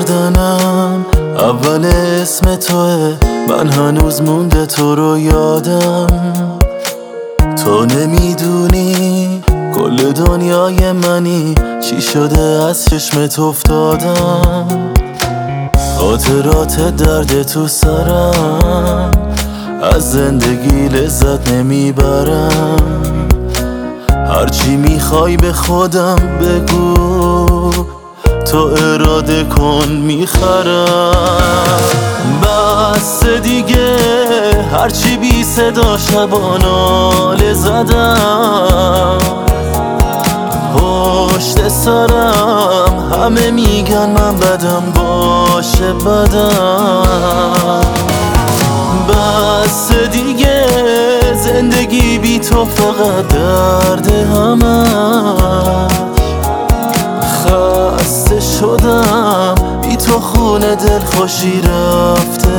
گردنم اول اسم توه، من هنوز مونده تو رو یادم. تو نمیدونی کل دنیای منی، چی شده از چشمت افتادم. خاطرات درد تو سرم، از زندگی لذت نمیبرم. هرچی میخوای به خودم بگو، تو اراده کن میخرم. بس دیگه هرچی بی صدا شباناله زدم. پشت سرم همه میگن من بدم باشه بدم. بس دیگه زندگی بی تو فقط درد همه. خسته شدم بی تو خونه دل خوشی رفته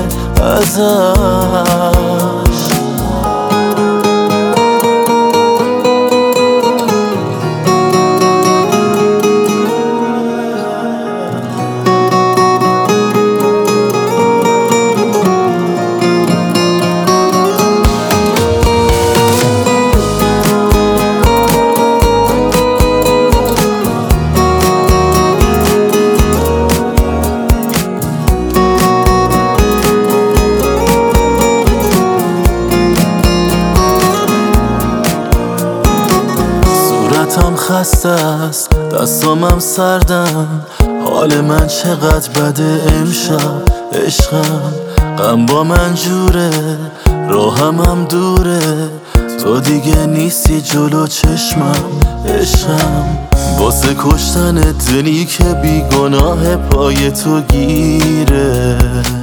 ازش. صورتم خسته است، دستامم سردن، حال من چقدر بده امشب. عشقم غم با من جوره، راهمم دوره، تو دیگه نیستی جلو چشمم. عشقم واسه کشتن دلی که بیگناه پای تو گیره.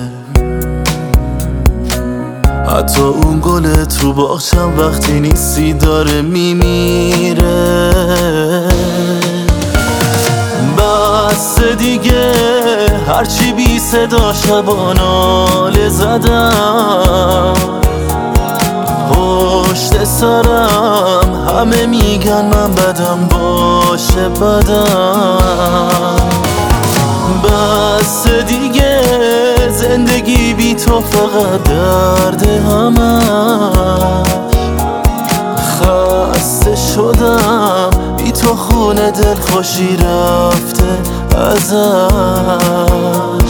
حتی اون گل تو باغچم وقتی نیستی داره میمیره. بس دیگه هرچی بی صدا شباناله زدم. پشت سرم همه میگن من بدم باشه بدم. بس دیگه زندگی بی تو فقط درد همه. خسته شدم بی تو خونه دل خوشی رفته ازش.